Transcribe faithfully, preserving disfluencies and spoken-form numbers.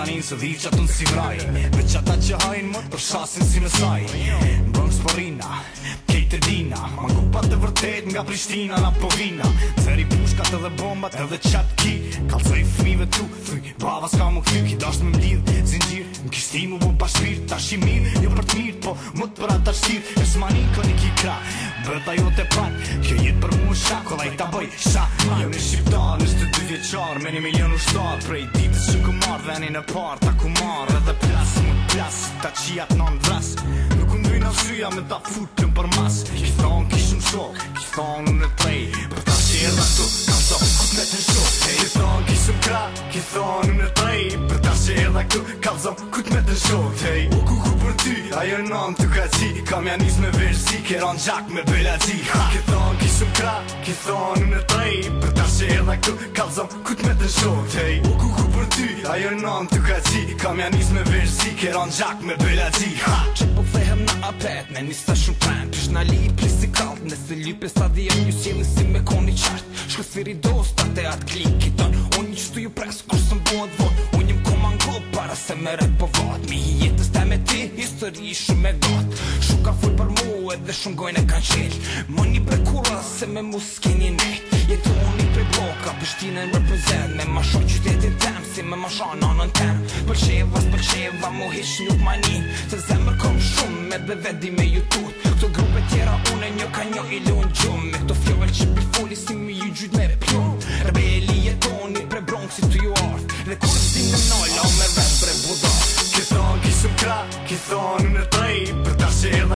tanin se dhiv që atë në si vraj veç ata që hajnë mot për shasin si mësaj Bronx Porina, Kejtë Dina ma kupat e vërtet nga Prishtina na po vina Zeri pushkat edhe bombat edhe qat ki Kalzoj fmive tu, thuj baba s'ka mu këthy Ki dasht me mlidh, zingjir Më kishti mu bu pa shpirt, ta shi mirë Jo për t'mirë, po mut për ata shtir E s'manin këni ki kra, bërta jo te pak Kjo jetë për mu shak, kolla i ta bëj shak Jo një shqiptar, nështë të dy vjeqar Me një milion ushtar, prej ditës që ku marrë Venin e par, ta ku marrë Edhe plas, mu plas, ta qijat non vras Nuk unë dujna syja me ta futën për mas Ki thonë kishëm shok, ki thonë unë e trej Për ta që erda këtu, kam so, kut me të shok Ki thonë kishëm kra, ki thonë unë e trej Për ta që erda këtu, kam so, kut me të shok U ku ku për ty, ajo nëm të ka qi Kam janis me versi, keron gjak me bela gji Ki thonë kishëm kra, ki thonë unë e trej Për ta që erda këtu, kam so, kut me të shok U ku ku për ty, ajo nëm të ka qi Kam janis me versi, keron gjak me bela gji Që po thehem në apet, me nista shumë pren Pish në li i plisi kalt, nëse lype sa dhjem një sjeli si me koni qart Shkë sferi dostat e atë klikit ton Unë një qëtu ju pres, kur së mbohet vot Unë një m'ko mango, para se me rep po vat Mi hi jetës te me ti, histori shumë e gat Shumë ka full për mu edhe shumë gojnë e kanë qel Më një bre kura se me mu s'keni net Jetu unë i prej bloka, Prishtinën represent Me ma shoh qytetin tem, si me ma shoh nanën tem Pëlqeva, s'pëlqeva, mu hish nuk manin Se zemër kom shumë, edhe vedi me jutut Këto grupe tjera une një ka një ilun gjumë Me këto fjovell që pifoli si mi ju gjyt me plum Rebeli jetoni pre Bronxit të ju art Dhe kur s'dim në nolla me rap bre budar Ki thonë kishëm kra, ki thonë unë e trej Për ta që